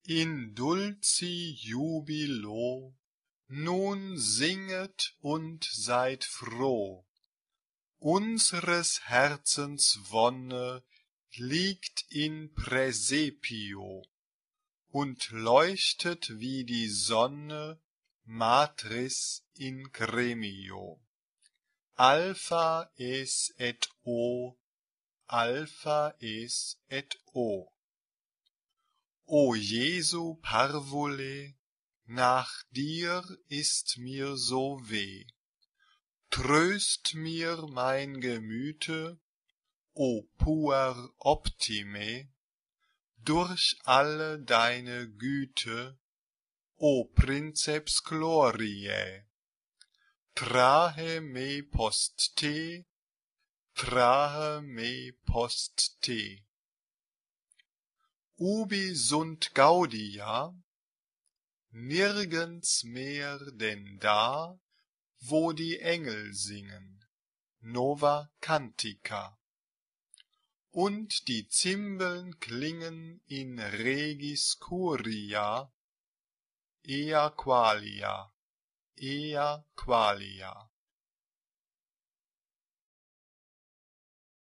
In dulci jubilo, nun singet und seid froh. Unsres Herzens Wonne liegt in Praesepio und leuchtet wie die Sonne matris in gremio. Alpha es et O, Alpha es et O. O Jesu Parvule, nach dir ist mir so weh. Tröst mir mein Gemüte, o puer optime, durch alle deine Güte, o Princeps gloriae. Trahe me post te, trahe me post te. Ubi sunt gaudia? Nirgends mehr denn da, wo die Engel singen, Nova Cantica. Und die Zimbeln klingen in regis curia, ea qualia, ea qualia.